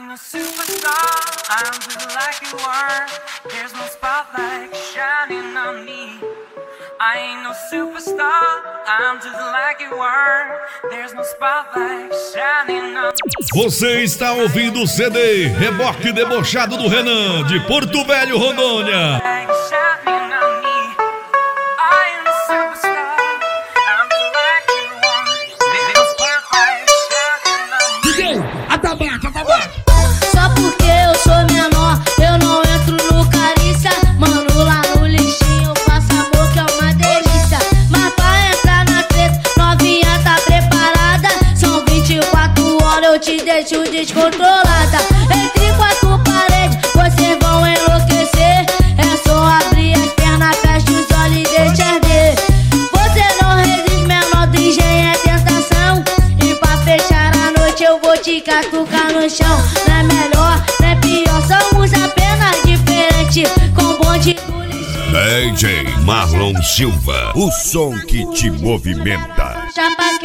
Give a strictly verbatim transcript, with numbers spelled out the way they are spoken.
ain't a superstar, I'm just like you are. There's no spotlight shining on me. I ain't no superstar, I'm just like you are. There's no spotlight shining on me. Você está ouvindo o C D Reboque Debochado do Renan, de Porto Velho, Rondônia. Só porque eu sou menor, eu não entro no carícia. Mano, lá no lixinho, faço amor que é uma delícia. Mas pra entrar na treta, novinha tá preparada. São vinte e quatro horas, eu te deixo descontrolada. Entre quatro paredes, vocês vão enlouquecer. É só abrir as pernas, fecha os olhos e deixa arder. Você não resiste, menor do engenho é tentação. E pra fechar a noite eu vou te catucar no chão. Não é melhor, não é pior, somos apenas diferentes. Com bonde do lixinho D J Marlon Silva, o som que te movimenta. Chapa